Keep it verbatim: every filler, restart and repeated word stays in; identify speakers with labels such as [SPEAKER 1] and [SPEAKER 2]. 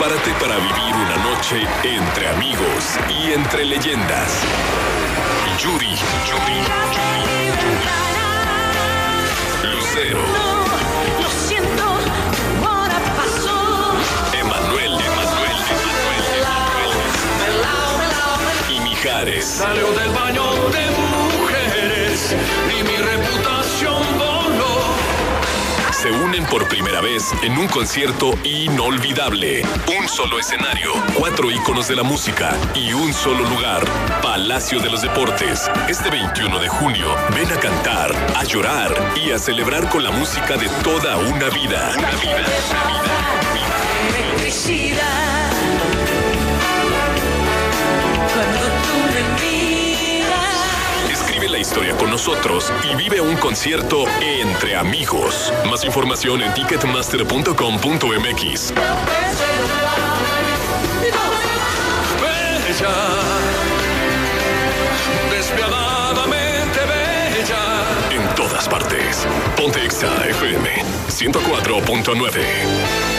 [SPEAKER 1] Prepárate para vivir una noche entre amigos y entre leyendas. Yuri, Yuri, Yuri, Lucero.
[SPEAKER 2] No, lo siento, ahora pasó.
[SPEAKER 1] Emanuel, Emanuel, Emanuel, Emanuel. Y Mijares.
[SPEAKER 3] Salió del baño de mujeres y mi reputación voló.
[SPEAKER 1] Se unen por primera vez en un concierto inolvidable. Un solo escenario, cuatro íconos de la música y un solo lugar. Palacio de los Deportes. Este veintiuno de junio, ven a cantar, a llorar y a celebrar con la música de toda una vida. Una vida, una vida.
[SPEAKER 2] Electricidad. Cuando tú me miras.
[SPEAKER 1] Escribe la historia con nosotros y vive un concierto entre amigos. Más información en ticketmaster punto com punto m x.
[SPEAKER 3] Bella, despiadadamente bella.
[SPEAKER 1] En todas partes. Ponte Exa F M ciento cuatro punto nueve.